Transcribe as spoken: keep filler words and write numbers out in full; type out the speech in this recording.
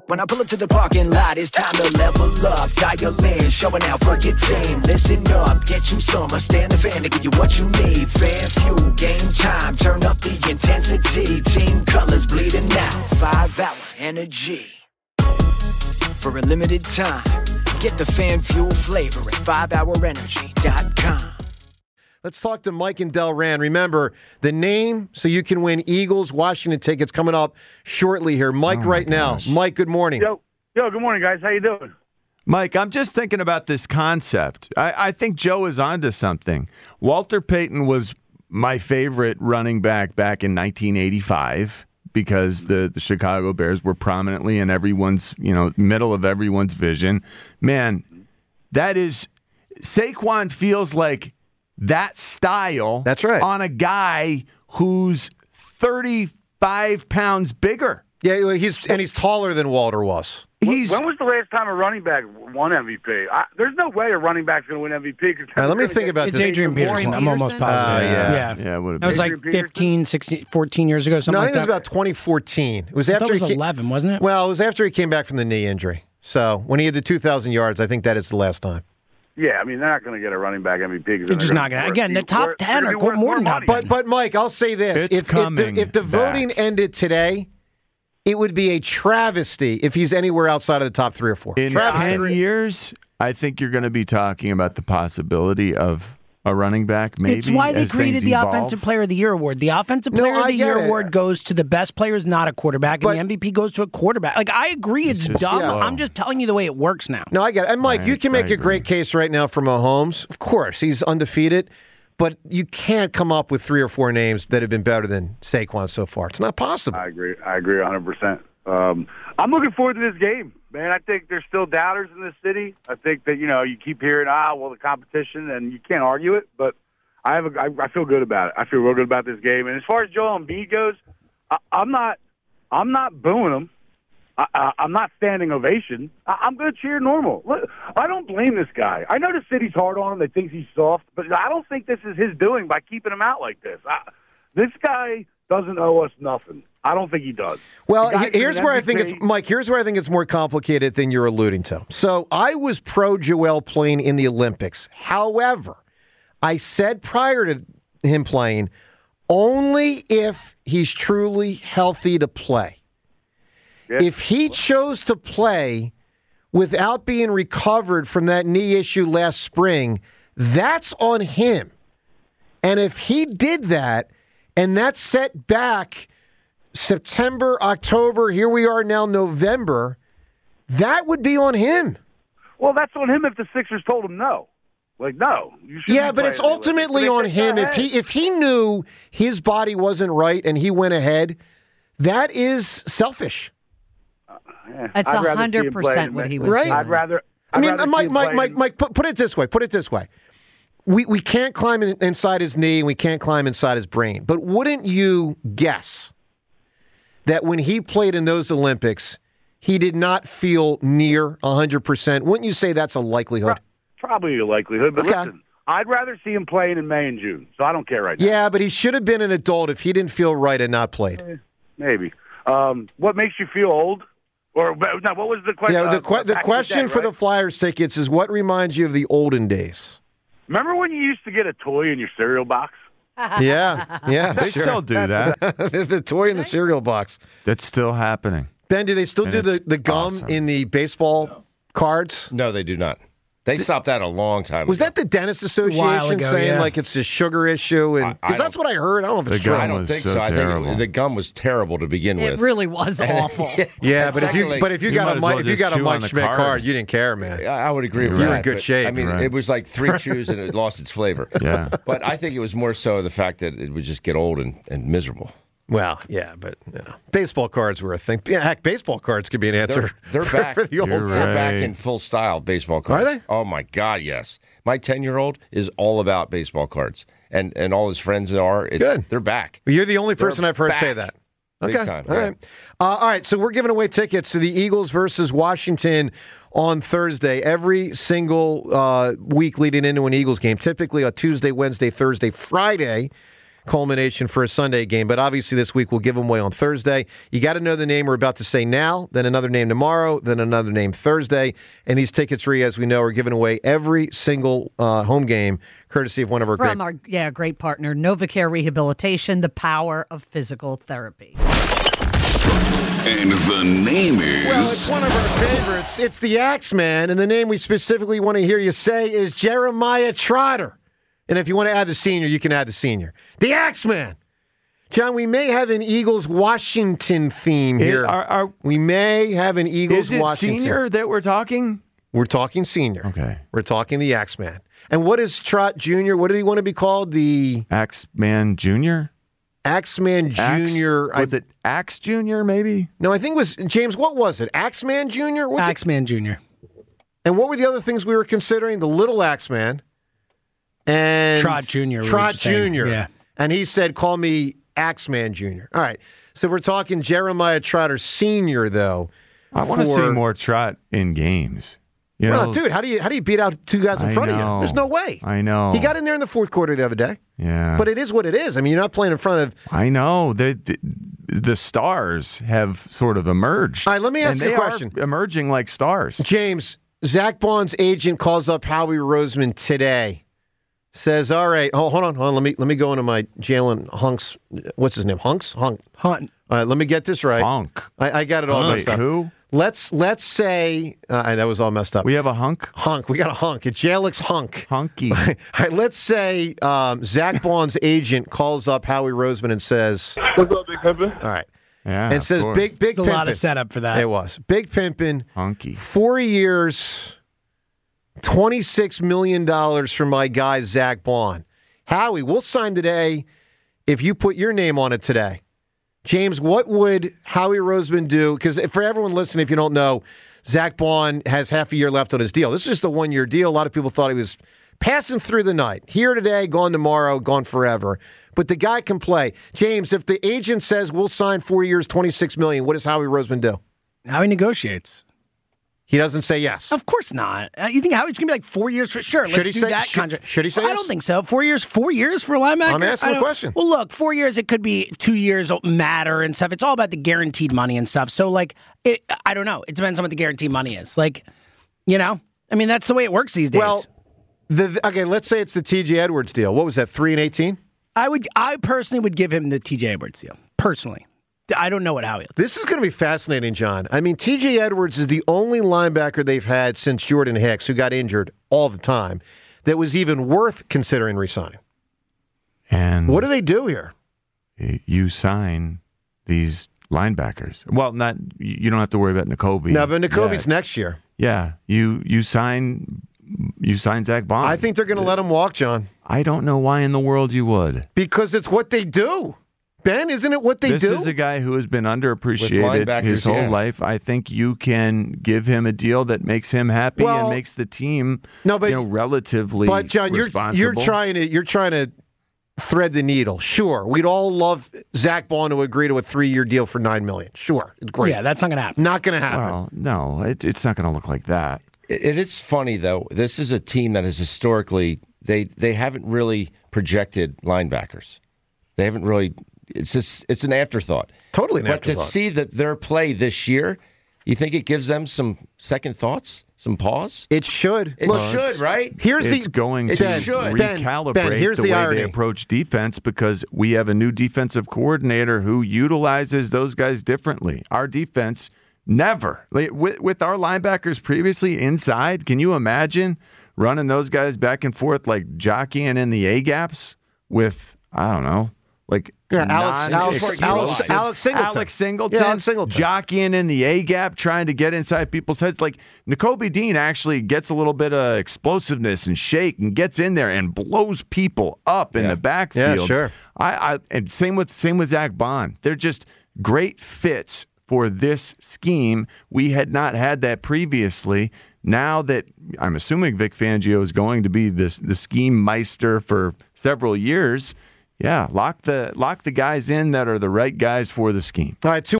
When I pull up to the parking lot, it's time to level up. Dial in, showing out for your team. Listen up, get you some. I stand the fan to give you what you need. Fan fuel, game time, turn up the intensity. Team colors bleeding out, five hour energy. For a limited time, get the fan fuel flavor at five hour energy dot com. Let's talk to Mike and Delran. Remember, the name so you can win Eagles-Washington tickets coming up shortly here. Mike oh right now. gosh. Mike, good morning. Yo, yo, good morning, guys. How you doing? Mike, I'm just thinking about this concept. I, I think Joe is onto something. Walter Payton was my favorite running back back in nineteen eighty-five because the, the Chicago Bears were prominently in everyone's, you know, middle of everyone's vision. Man, that is – Saquon feels like – that style That's right. on a guy who's thirty-five pounds bigger. Yeah, well, he's and he's taller than Walter was. He's When was the last time a running back won M V P? I, there's no way a running back's going to win M V P. Cause Right, let me think about It's this. Adrian Peterson. I'm almost positive. Uh, yeah. yeah. yeah, it would have That was been. like fifteen, sixteen, fourteen years ago, something No, I like think it was that. about twenty fourteen. It was I after thought it was he came, eleven, wasn't it? Well, it was after he came back from the knee injury. So when he had the two thousand yards, I think that is the last time. Yeah, I mean, they're not going to get a running back M V P. They're just not going to. Again, the top ten are more than top ten. But but Mike, I'll say this: It's if, if coming the, if the back. voting ended today, it would be a travesty if he's anywhere outside of the top three or four. In Travesty. ten years, I think you're going to be talking about the possibility of a running back, maybe. It's why they as created things the evolve. Offensive Player of the Year award. The Offensive No, Player of I the get Year it. award goes to the best players, not a quarterback, and But- the M V P goes to a quarterback. Like, I agree it's, just dumb. slow. I'm just telling you the way it works now. No, I get it. And Mike, I- you can make I a great agree. case right now for Mahomes. Of course, he's undefeated, but you can't come up with three or four names that have been better than Saquon so far. It's not possible. I agree. I agree one hundred percent. Um, I'm looking forward to this game, man. I think there's still doubters in this city. I think that, you know, you keep hearing, ah, well, the competition, and you can't argue it, but I have a, I, I feel good about it. I feel real good about this game. And as far as Joel Embiid goes, I, I'm not I'm not booing him. I, I, I'm not standing ovation. I, I'm going to cheer normal. Look, I don't blame this guy. I know the city's hard on him. They think he's soft, but I don't think this is his doing by keeping him out like this. I, this guy doesn't owe us nothing. I don't think he does. Well, The guy's he- here's an where I M V P. think it's Mike. Here's where I think it's more complicated than you're alluding to. So I was pro Joel playing in the Olympics. However, I said prior to him playing, only if he's truly healthy to play. Yeah. If he chose to play without being recovered from that knee issue last spring, that's on him. And if he did that, and that set back September, October, here we are now, November, that would be on him. Well, that's on him if the Sixers told him no. Like, no. You shouldn't Yeah, be but it's playing anyway. ultimately But on they him. said, If "Hey." he if he knew his body wasn't right and he went ahead, that is selfish. Yeah, That's I'd rather one hundred see him play percent than what me. he was Right? doing. I'd rather. I I'd mean, rather see Mike, him Mike, play Mike, than- Mike, put, put it this way. Put it this way. We we can't climb in, inside his knee and we can't climb inside his brain. But wouldn't you guess that when he played in those Olympics, he did not feel near one hundred percent? Wouldn't you say that's a likelihood? Probably a likelihood, but Okay. listen, I'd rather see him playing in May and June, so I don't care right now. Yeah, but he should have been an adult if he didn't feel right and not played. Maybe. Um, what makes you feel old? Or no, what was the question? Yeah, the, Uh, que- the back in question day, for the right? Flyers tickets is what reminds you of the olden days? Remember when you used to get a toy in your cereal box? Yeah, yeah. They sure. still do that. the toy in the cereal box. That's still happening. Ben, do they still And do the, it's the gum awesome. in the baseball cards? No, they do not. They stopped that a long time Was ago. that the Dentist while Association ago, saying yeah. like it's a sugar issue? And I- I because that's don't- what I heard. I don't know if it's The true. gum I don't was think so so. I terrible. think the gum was terrible to begin It with. really was awful. Yeah, And but if you secondly, but if you, you got might a as well Mike, if you just got a chew Mike on the Schmidt card. card. you didn't care, man. I I would agree with You're that. in good but, shape. I mean, Right. it was like three chews and it lost its flavor. Yeah. But I think it was more so the fact that it would just get old and, and miserable. Well, yeah, but you know, baseball cards were a thing. Yeah, heck, baseball cards could be an answer. They're, they're for- back. for the old You're They're back right. in full style baseball cards. Are they? Oh my God, yes. My ten-year-old is all about baseball cards, and and all his friends are. It's, Good. They're back. You're the only person They're I've heard say back. that. Big Okay. time, All yeah. right. Uh, all right. So we're giving away tickets to the Eagles versus Washington on Thursday. Every single uh, week leading into an Eagles game, typically a Tuesday, Wednesday, Thursday, Friday. culmination for a Sunday game. But obviously this week we'll give them away on Thursday. You got to know the name we're about to say now, then another name tomorrow, then another name Thursday. And these tickets, Rhea, as we know, are given away every single uh, home game, courtesy of one of our From great... our yeah, great partner, NovaCare Rehabilitation, the power of physical therapy. And the name is... Well, it's one of our favorites. It's the Axeman, and the name we specifically want to hear you say is Jeremiah Trotter. And if you want to add the senior, you can add the senior. The Axeman. John, we may have an Eagles-Washington theme here. It, are, are, we may have an is Eagles-Washington. it senior that we're talking? We're talking senior. Okay. We're talking the Axeman. And what is Trot Junior? What did he want to be called? The Axeman Junior? Axeman Junior Axe, was I, it Axe Junior, maybe? No, I think it was, James, what was it? Axeman Junior? What the- Axeman Junior And what were the other things we were considering? The Little Axeman and Trot Junior we were Trot just saying. Junior Yeah. And he said, call me Axeman Junior All right. So we're talking Jeremiah Trotter Senior, though. I want to for- see more Trot in games. You Well, know, dude, how do you how do you beat out two guys in I front of know. you? There's no way. I know. He got in there in the fourth quarter the other day. Yeah. But it is what it is. I mean, you're not playing in front of. I know. The, the, the stars have sort of emerged. All right, let me ask and you a they question. Are emerging like stars. James, Zach Bond's agent calls up Howie Roseman today. Says, all right, hold, hold on, hold on. Let me let me go into my Jalen Hunks. What's his name? Hunks? Hunk. Hunt. All right, let me get this right. Hunk. I, I got it all Wait, messed up. who? Let's let's say uh, that was all messed up. We have a hunk? Hunk. We got a hunk. It's Jalix Hunk. Hunky. All right, let's say um, Zach Bond's agent calls up Howie Roseman and says, What's up, Big Pimpin'? all right, Yeah. and of says, course. big, big There's a lot of pimpin'. setup for that. It was. Big pimpin', Hunky. four years, twenty-six million dollars for my guy, Zach Bond. Howie, we'll sign today if you put your name on it today. James, what would Howie Roseman do? Because for everyone listening, if you don't know, Zach Bond has half a year left on his deal. This is just a one-year deal. A lot of people thought he was passing through the night. Here today, gone tomorrow, gone forever. But the guy can play. James, if the agent says we'll sign four years, twenty-six million dollars, what does Howie Roseman do? How he negotiates. He doesn't say yes. Of course not. Uh, you think Howie's going to be like four years for sure? Should Let's he do say- that should- contract. should he say I yes? don't think so. Four years, four years for a linebacker. I'm asking I a don't- question. Well, look, four years. It could be two years matter and stuff. It's all about the guaranteed money and stuff. So, like, it, I don't know. It depends on what the guaranteed money is. Like, you know, I mean, that's the way it works these days. Well, the, okay, let's say it's the T J Edwards deal. What was that, three and eighteen? I would, I personally would give him the T J Edwards deal. Personally, I don't know what Howie. This is going to be fascinating, John. I mean, T J Edwards is the only linebacker they've had since Jordan Hicks, who got injured all the time, that was even worth considering re-signing. And What do they do here? you sign these linebackers. Well, not you don't have to worry about N'Kobe. No, but N'Kobe's yet. next year. Yeah, you you sign you sign Zach Bond. I think they're going to let him walk, John, I don't know why in the world you would. because it's what they do. Ben, isn't it what they this do? is a guy who has been underappreciated linebackers, his whole yeah. life. I think you can give him a deal that makes him happy Well, and makes the team no, but- you know, relatively But John, you're responsible. you're trying to you're trying to thread the needle. Sure, we'd all love Zach Bond to agree to a three-year deal for nine million. Sure, it's great. Yeah, that's not going to happen. Not going to happen. Well, no, it, it's not going to look like that. It, it is funny though. This is a team that has historically they they haven't really projected linebackers. They haven't really. It's just it's an afterthought. Totally an but afterthought. to see that their play this year, you think it gives them some second thoughts, some pause? It should. It Look, should, right? Here's It's the going it to should. Ben, recalibrate Ben, here's the, the way irony. they approach defense because we have a new defensive coordinator who utilizes those guys differently. Our defense never, like, with, with our linebackers previously inside, can you imagine running those guys back and forth like jockeying in the A gaps with, I don't know, like Yeah, Alex- Alex- non-explosive- Alex- Alex Singleton. Alex Singleton, Yeah, Alex Singleton. jockeying in the A gap, trying to get inside people's heads. Like N'Kobe Dean actually gets a little bit of explosiveness and shake and gets in there and blows people up in Yeah. the backfield. Yeah, sure. I, I and same with same with Zach Bond. They're just great fits for this scheme. We had not had that previously. Now that I'm assuming Vic Fangio is going to be this the scheme meister for several years. Yeah, lock the lock the guys in that are the right guys for the scheme. All right, two